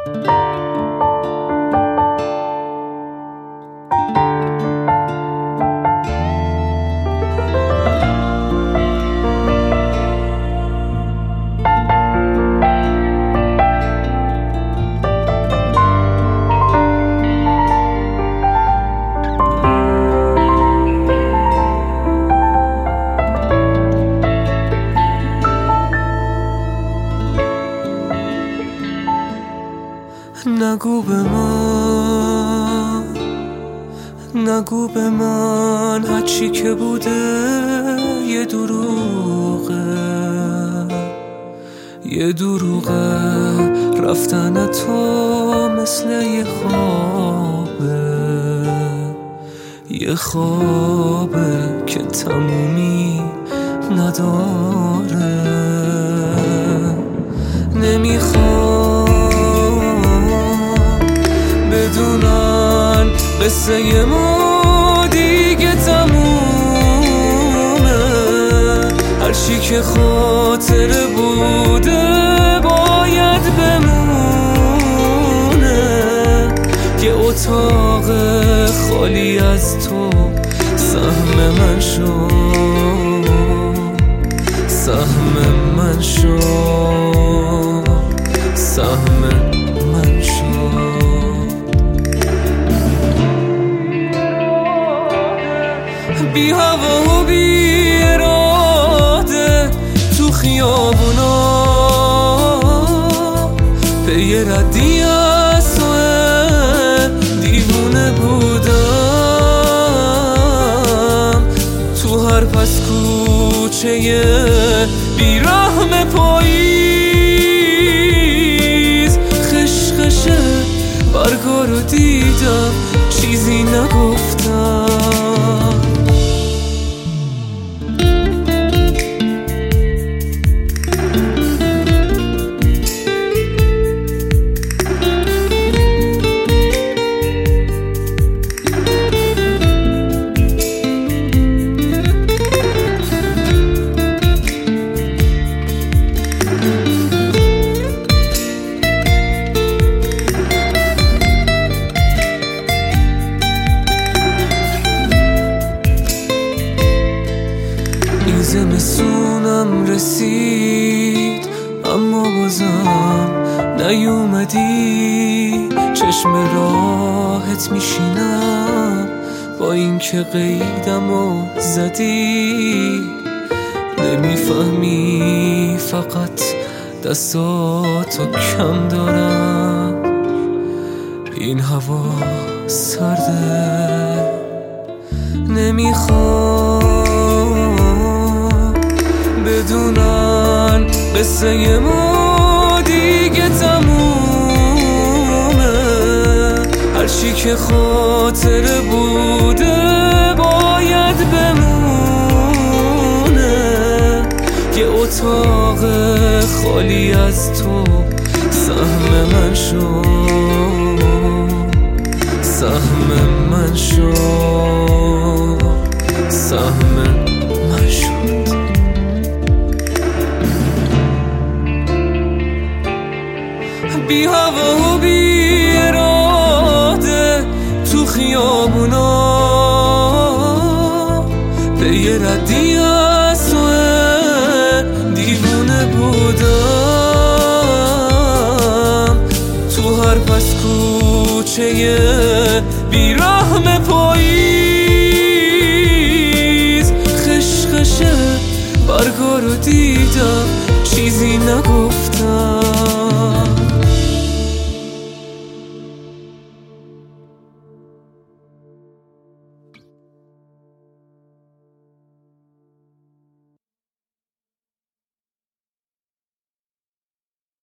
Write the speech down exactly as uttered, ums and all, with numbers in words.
نگو به من، نگو به من هرچی که بوده یه دروغه، یه دروغه. رفتن تو مثل یه خوابه، یه خوابه که تمومی نداره. نمیخوام بدونن قصه ما دیگه تمومه. هرچی که خاطره بوده باید بمونه. یه اتاق خالی از تو سهم من شو، سهم من شو، سهم من شو. بی هوا و بی اراده تو خیابونا به یه ردی از توه دیوونه بودم. تو هر پس کوچه بیرحم پاییز خشخشه برگا رو دیدم چیزی نگفتم. زمستونم رسید اما بازم نیومدی. چشم راحت میشینم با این که قیدم و زدی. نمیفهمی فقط دستاتو کم دارم. این هوا سرده. نمیخوام بدونن قصه ما دیگه تمومه. هرچی که خاطره بوده باید بمونه. یه اتاق خالی از تو سهم من شو، سهم من شو، سهم من شد. بی هوا و بی اراده تو خیابونا به یه ردی از توه دیوونه بودم. تو هر پس کوچه بیراه